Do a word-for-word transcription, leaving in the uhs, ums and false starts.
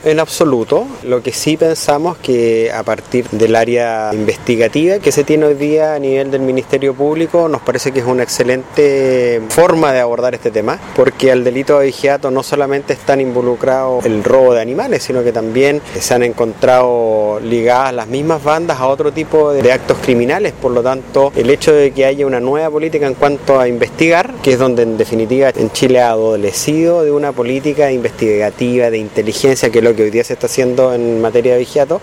En absoluto. Lo que sí pensamos que a partir del área investigativa que se tiene hoy día a nivel del Ministerio Público, nos parece que es una excelente forma de abordar este tema, porque al delito de abigeato no solamente están involucrados el robo de animales, sino que también se han encontrado ligadas las mismas bandas a otro tipo de actos criminales. Por lo tanto, el hecho de que haya una nueva política en cuanto a investigar, que es donde en definitiva en Chile ha adolecido de una política investigativa de inteligencia, que es lo que hoy día se está haciendo en materia de abigeato,